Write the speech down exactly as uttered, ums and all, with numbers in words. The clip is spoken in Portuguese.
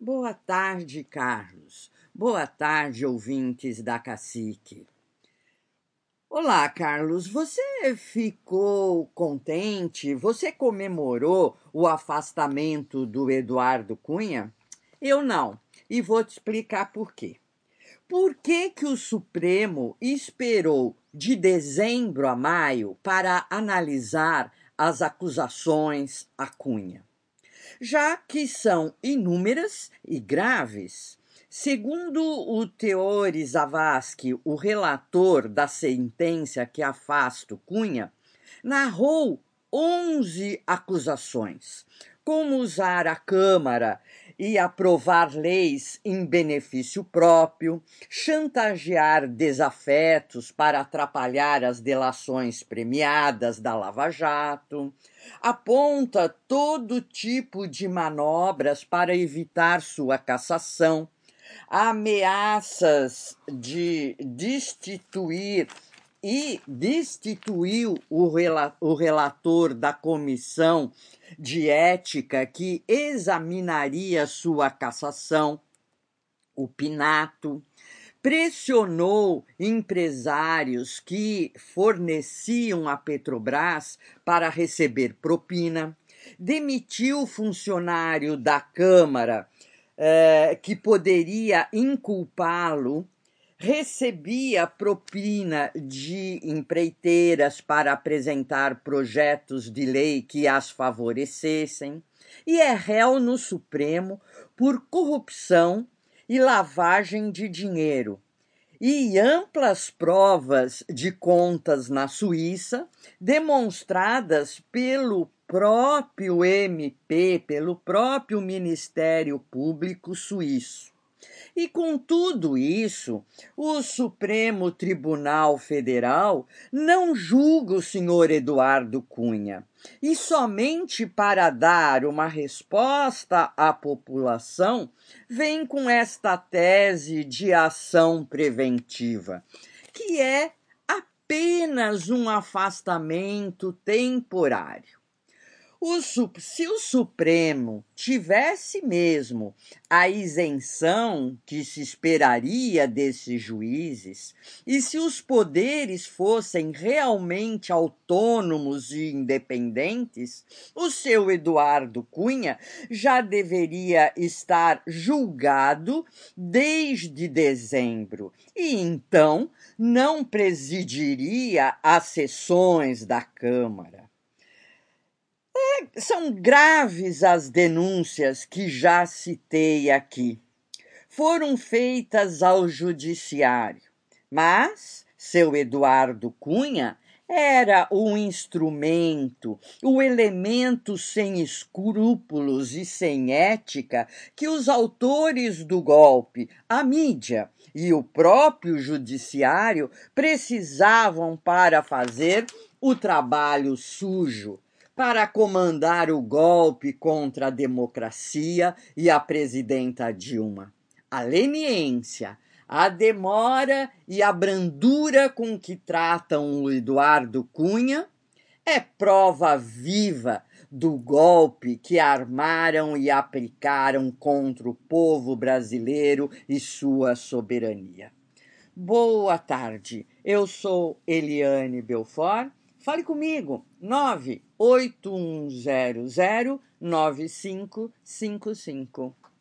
Boa tarde, Carlos. Boa tarde, ouvintes da Cacique. Olá, Carlos. Você ficou contente? Você comemorou o afastamento do Eduardo Cunha? Eu não, e vou te explicar por quê. Por que que o Supremo esperou de dezembro a maio para analisar as acusações a Cunha? Já que são inúmeras e graves. Segundo o Teori Zavascki, o relator da sentença que afasta o Cunha, narrou onze acusações, como usar a Câmara e aprovar leis em benefício próprio, chantagear desafetos para atrapalhar as delações premiadas da Lava Jato, aponta todo tipo de manobras para evitar sua cassação, ameaças de destituir e destituiu o, rela- o relator da comissão de ética que examinaria sua cassação, o Pinato, pressionou empresários que forneciam a Petrobras para receber propina, demitiu funcionário da Câmara eh, que poderia inculpá-lo, recebia propina de empreiteiras para apresentar projetos de lei que as favorecessem, e é réu no Supremo por corrupção e lavagem de dinheiro, e amplas provas de contas na Suíça, demonstradas pelo próprio M P, pelo próprio Ministério Público suíço. E com tudo isso, o Supremo Tribunal Federal não julga o senhor Eduardo Cunha. E somente para dar uma resposta à população, vem com esta tese de ação preventiva, que é apenas um afastamento temporário. O, se o Supremo tivesse mesmo a isenção que se esperaria desses juízes, e se os poderes fossem realmente autônomos e independentes, o seu Eduardo Cunha já deveria estar julgado desde dezembro, e então não presidiria as sessões da Câmara. São graves as denúncias que já citei aqui. Foram feitas ao judiciário, mas seu Eduardo Cunha era o instrumento, o elemento sem escrúpulos e sem ética que os autores do golpe, a mídia e o próprio judiciário precisavam para fazer o trabalho sujo, para comandar o golpe contra a democracia e a presidenta Dilma. A leniência, a demora e a brandura com que tratam o Eduardo Cunha é prova viva do golpe que armaram e aplicaram contra o povo brasileiro e sua soberania. Boa tarde, eu sou Eliane Belfort. Fale comigo, nove oito um zero zero nove cinco cinco cinco.